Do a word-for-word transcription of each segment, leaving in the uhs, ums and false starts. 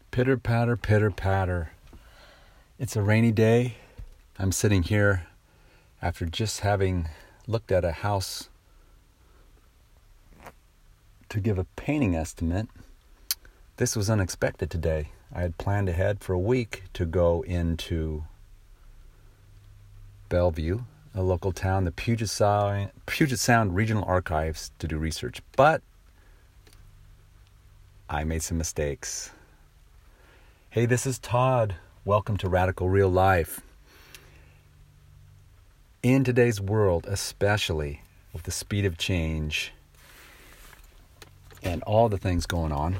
Pitter patter, pitter patter. It's a rainy day. I'm sitting here after just having looked at a house to give a painting estimate. This was unexpected today. I had planned ahead for a week to go into Bellevue, a local town, the Puget Sound, Puget Sound Regional Archives, to do research. But I made some mistakes. Hey, this is Todd. Welcome to Radical Real Life. In today's world, especially with the speed of change and all the things going on,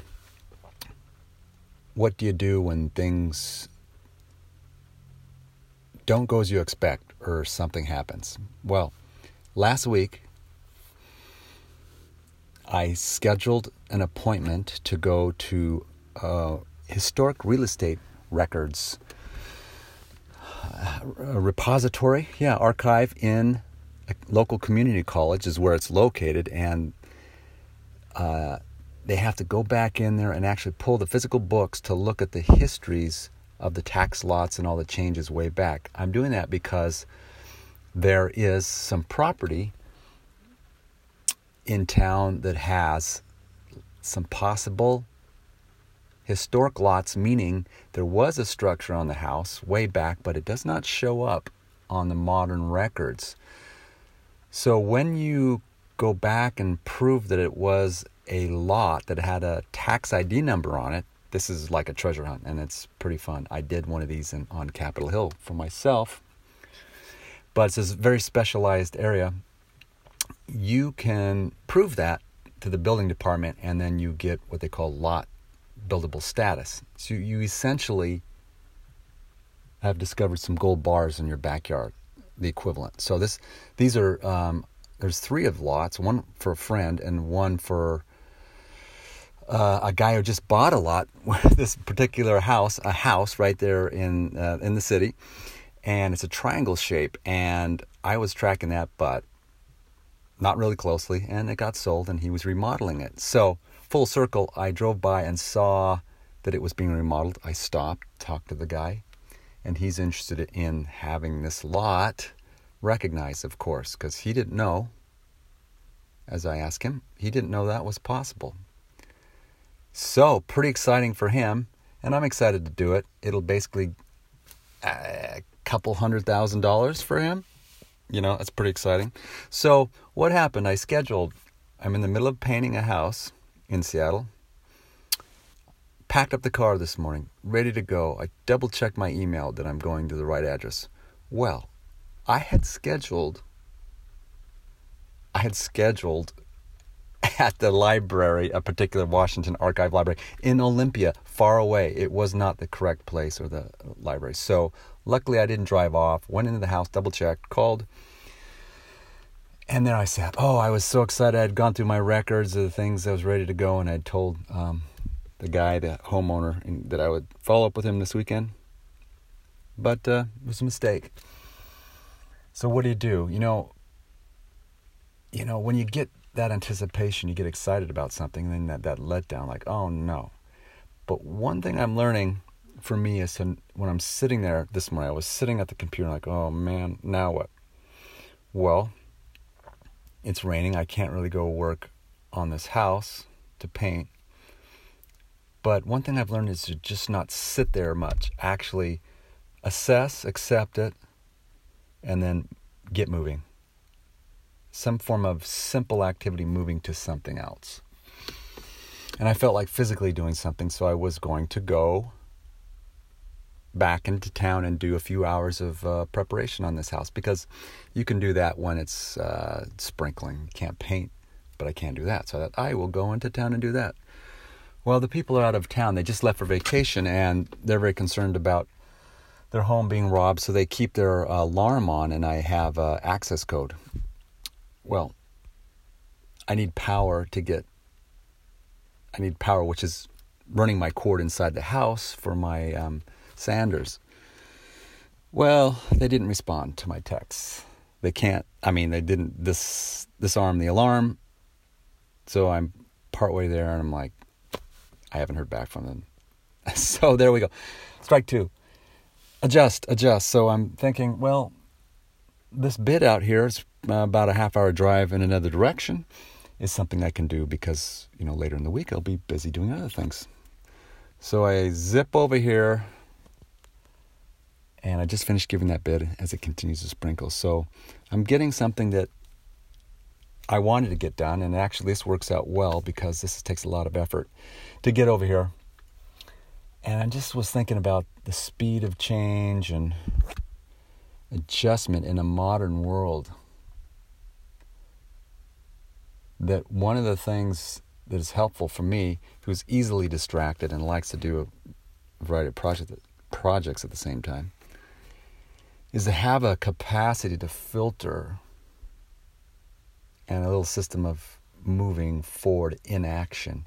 what do you do when things don't go as you expect or something happens? Well, last week, I scheduled an appointment to go to a historic real estate records a repository, yeah, archive in a local community college is where it's located, and uh, they have to go back in there and actually pull the physical books to look at the histories of the tax lots and all the changes way back. I'm doing that because there is some property in town that has some possible historic lots, meaning there was a structure on the house way back, but it does not show up on the modern records. So when you go back and prove that it was a lot that had a tax I D number on it, this is like a treasure hunt, and it's pretty fun. I did one of these in, on Capitol Hill for myself, but it's this very specialized area. You can prove that to the building department, and then you get what they call lot buildable status. So you essentially have discovered some gold bars in your backyard, the equivalent. So this, these are, um, there's three of lots, one for a friend and one for uh, a guy who just bought a lot with this particular house, a house right there in uh, in the city, and it's a triangle shape. And I was tracking that, but not really closely, and it got sold, and he was remodeling it. So full circle, I drove by and saw that it was being remodeled. I stopped, talked to the guy, and he's interested in having this lot recognized, of course, because he didn't know, as I asked him, he didn't know that was possible. So, pretty exciting for him, and I'm excited to do it. It'll basically a couple hundred thousand dollars for him. You know, that's pretty exciting. So, what happened? I scheduled, I'm in the middle of painting a house in Seattle. Packed up the car this morning, ready to go. I double checked my email that I'm going to the right address. Well, I had scheduled, I had scheduled at the library, a particular Washington Archive library in Olympia, far away. It was not the correct place or the library. So luckily I didn't drive off, went into the house, double checked, called. And then I said, oh, I was so excited. I had gone through my records of the things I was ready to go, and I told um, the guy, the homeowner, that I would follow up with him this weekend. But uh, it was a mistake. So what do you do? You know, you know, when you get that anticipation, you get excited about something, and then that, that letdown, like, oh, no. But one thing I'm learning for me is to, when I'm sitting there this morning, I was sitting at the computer like, oh, man, now what? Well, it's raining. I can't really go work on this house to paint. But one thing I've learned is to just not sit there much. Actually assess, accept it, and then get moving. Some form of simple activity moving to something else. And I felt like physically doing something, so I was going to go back into town and do a few hours of uh, preparation on this house, because you can do that when it's uh, sprinkling. You can't paint, but I can do that. So I thought, I will go into town and do that. Well, the people are out of town. They just left for vacation, and they're very concerned about their home being robbed, so they keep their uh, alarm on, and I have uh, access code. Well, I need power to get, I need power, which is running my cord inside the house for my um, Sanders. Well, they didn't respond to my texts. They can't, I mean, they didn't dis, disarm the alarm. So I'm partway there, and I'm like, I haven't heard back from them. So there we go. Strike two. Adjust, adjust. So I'm thinking, well, this bit out here is about a half hour drive in another direction is something I can do because, you know, later in the week I'll be busy doing other things. So I zip over here and I just finished giving that bit as it continues to sprinkle. So I'm getting something that I wanted to get done, and actually this works out well because this takes a lot of effort to get over here. And I just was thinking about the speed of change and adjustment in a modern world. That one of the things that is helpful for me, who's easily distracted and likes to do a variety of project, projects at the same time, is to have a capacity to filter and a little system of moving forward in action.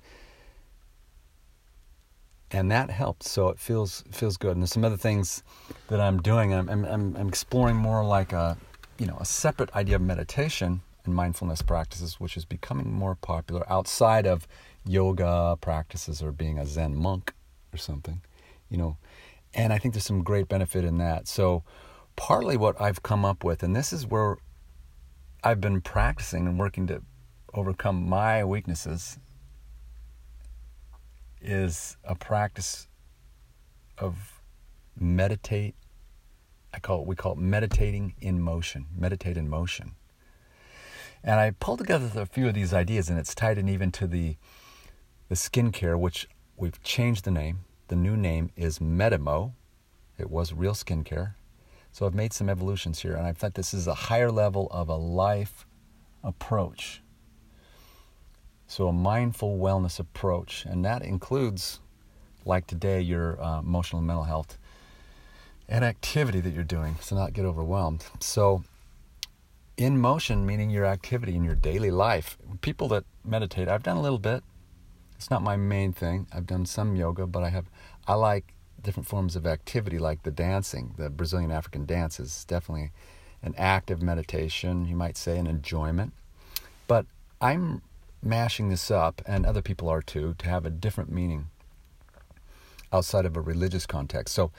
And that helps, so it feels feels good. And there's some other things that I'm doing. I'm I'm I'm exploring more like a, you know, a separate idea of meditation and mindfulness practices, which is becoming more popular outside of yoga practices or being a Zen monk or something, you know. And I think there's some great benefit in that. So partly what I've come up with, and this is where I've been practicing and working to overcome my weaknesses, is a practice of meditate. I call it, we call it meditating in motion, meditate in motion. And I pulled together a few of these ideas, and it's tied in even to the the skincare, which we've changed the name. The new name is Medimo. It was Real Skincare. So I've made some evolutions here, and I thought this is a higher level of a life approach. So a mindful wellness approach, and that includes, like today, your uh, emotional and mental health and activity that you're doing, so not get overwhelmed. So in motion, meaning your activity in your daily life. People that meditate, I've done a little bit. It's not my main thing. I've done some yoga, but I have, I like different forms of activity, like the dancing. The Brazilian African dance is definitely an active meditation, you might say, an enjoyment. But I'm mashing this up, and other people are too, to have a different meaning outside of a religious context. So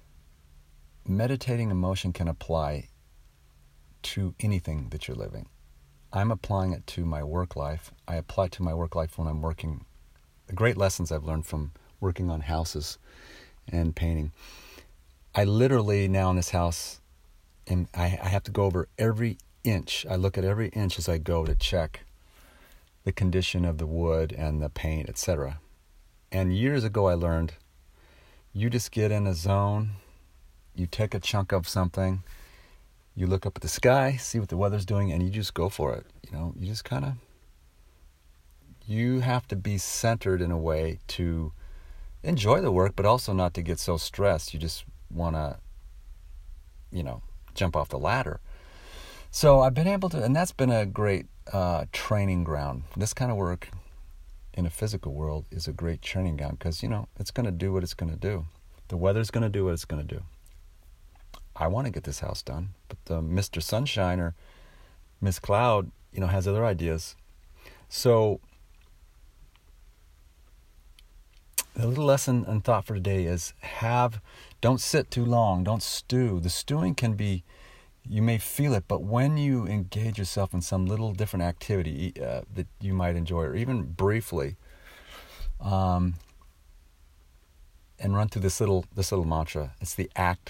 meditating emotion can apply to anything that you're living. I'm applying it to my work life. I apply it to my work life when I'm working. The great lessons I've learned from working on houses and painting. I literally now in this house, and I, I have to go over every inch. I look at every inch as I go to check the condition of the wood and the paint, et cetera. And years ago I learned, you just get in a zone, you take a chunk of something, you look up at the sky, see what the weather's doing, and you just go for it. You know, you just kind of, you have to be centered in a way to enjoy the work, but also not to get so stressed. You just want to, you know, jump off the ladder. So I've been able to, and that's been a great uh, training ground. This kind of work in a physical world is a great training ground because, you know, it's going to do what it's going to do. The weather's going to do what it's going to do. I want to get this house done, but the Mister Sunshine or Miss Cloud, you know, has other ideas. So the little lesson and thought for today is have, don't sit too long, don't stew. The stewing can be, you may feel it, but when you engage yourself in some little different activity uh, that you might enjoy, or even briefly, um, and run through this little this little mantra. It's the ACT.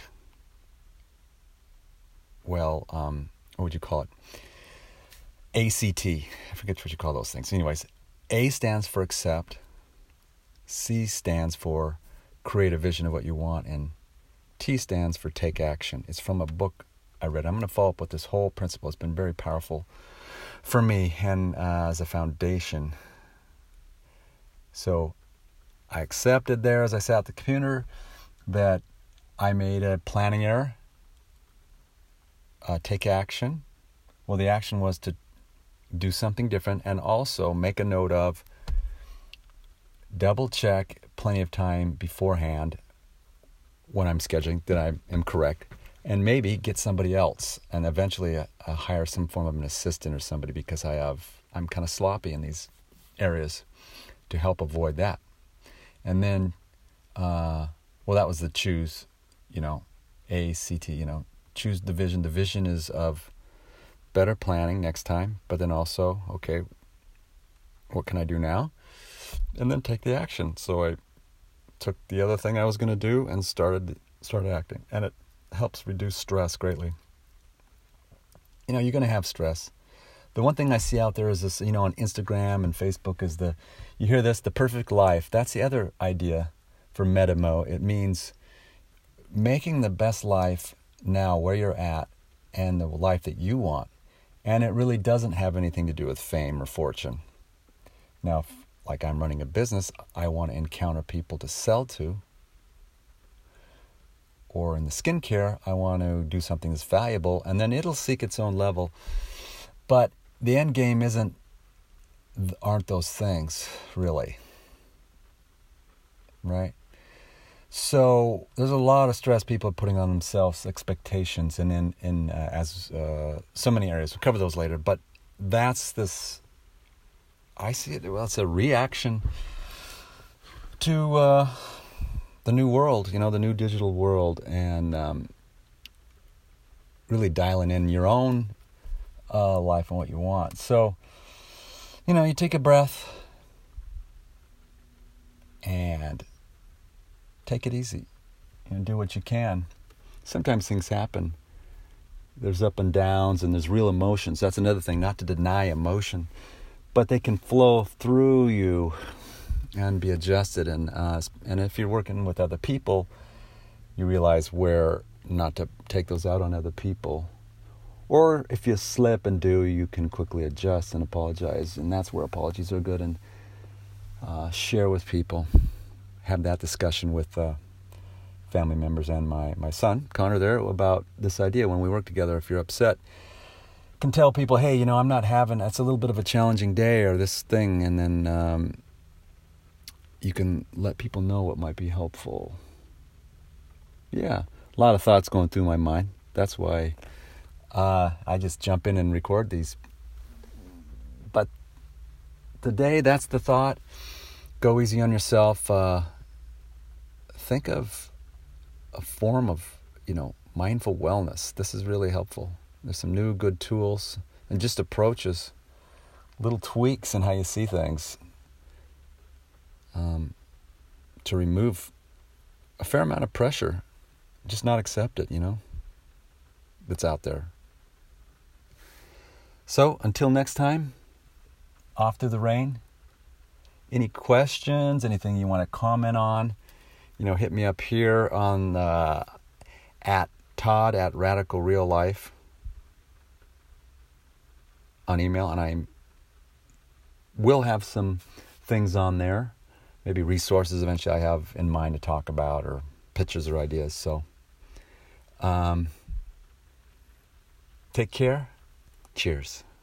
Well, um, what would you call it? A C T. I forget what you call those things. Anyways, A stands for accept. C stands for create a vision of what you want, and T stands for take action. It's from a book I read. I'm going to follow up with this whole principle. It's been very powerful for me and uh, as a foundation. So I accepted there as I sat at the computer that I made a planning error. Uh, take action. Well, the action was to do something different, and also make a note of, double check plenty of time beforehand when I'm scheduling that I am correct, and maybe get somebody else, and eventually uh, uh, hire some form of an assistant or somebody, because I have I'm kind of sloppy in these areas, to help avoid that. And then uh, well, that was the choose, you know, A C T, you know, choose the vision. The vision is of better planning next time, but then also, okay, what can I do now? And then take the action. So I took the other thing I was going to do and started started acting. And it helps reduce stress greatly. You know, you're going to have stress. The one thing I see out there is this, you know, on Instagram and Facebook is the, you hear this, the perfect life. That's the other idea for Metamo. It means making the best life now where you're at and the life that you want. And it really doesn't have anything to do with fame or fortune. Now, if, like I'm running a business, I want to encounter people to sell to. Or in the skincare, I want to do something that's valuable, and then it'll seek its own level. But the end game isn't, aren't those things, really. Right? So there's a lot of stress people are putting on themselves, expectations, and in, in uh, as uh, so many areas. We'll cover those later. But that's this, I see it, well, it's a reaction to uh, the new world, you know, the new digital world, and um, really dialing in your own uh, life and what you want. So, you know, you take a breath and take it easy. You know, do what you can. Sometimes things happen. There's up and downs, and there's real emotions. That's another thing, not to deny emotion, but they can flow through you and be adjusted. And uh, and if you're working with other people, you realize where not to take those out on other people. Or if you slip and do, you can quickly adjust and apologize. And that's where apologies are good. And uh, share with people. Have that discussion with uh, family members and my, my son, Connor, there, about this idea when we work together. If you're upset, can tell people, hey, you know, I'm not having, that's a little bit of a challenging day or this thing. And then um, you can let people know what might be helpful. Yeah, a lot of thoughts going through my mind. That's why uh, I just jump in and record these. But today, that's the thought. Go easy on yourself. Uh, think of a form of, you know, mindful wellness. This is really helpful. There's some new good tools and just approaches, little tweaks in how you see things um, to remove a fair amount of pressure. Just not accept it, you know, that's out there. So until next time, off through the rain. Any questions, anything you want to comment on, you know, hit me up here on uh, at Todd at Radical Real Life on email, and I will have some things on there, maybe resources eventually I have in mind to talk about, or pictures or ideas. So um, take care. Cheers.